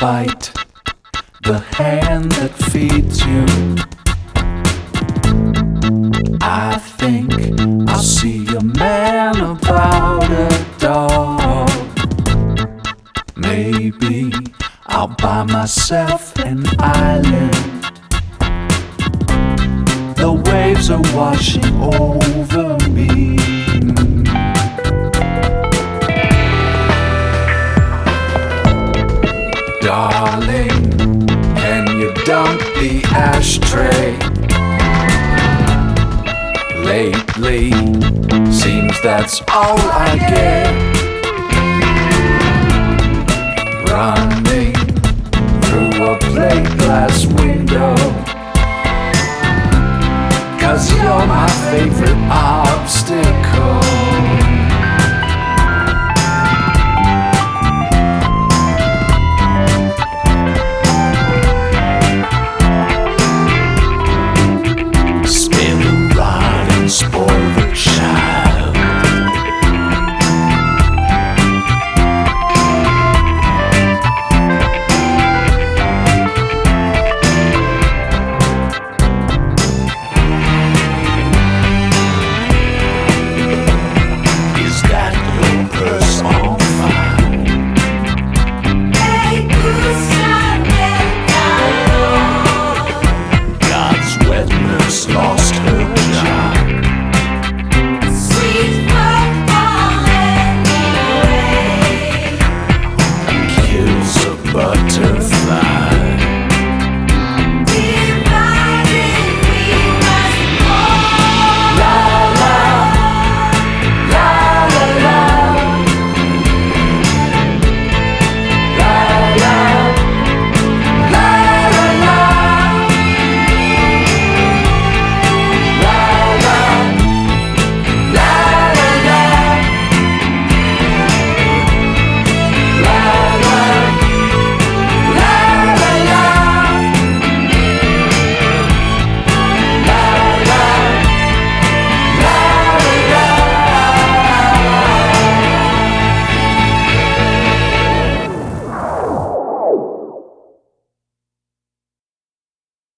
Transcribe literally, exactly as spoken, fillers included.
bite the hand that feeds you. I think I'll see a man about a dog. Maybe I'll buy myself an island. The waves are washing over me. Darling, can you dump the ashtray? Lately, seems that's all I get. Running through a plate glass window, 'cause you're my favorite obstacle.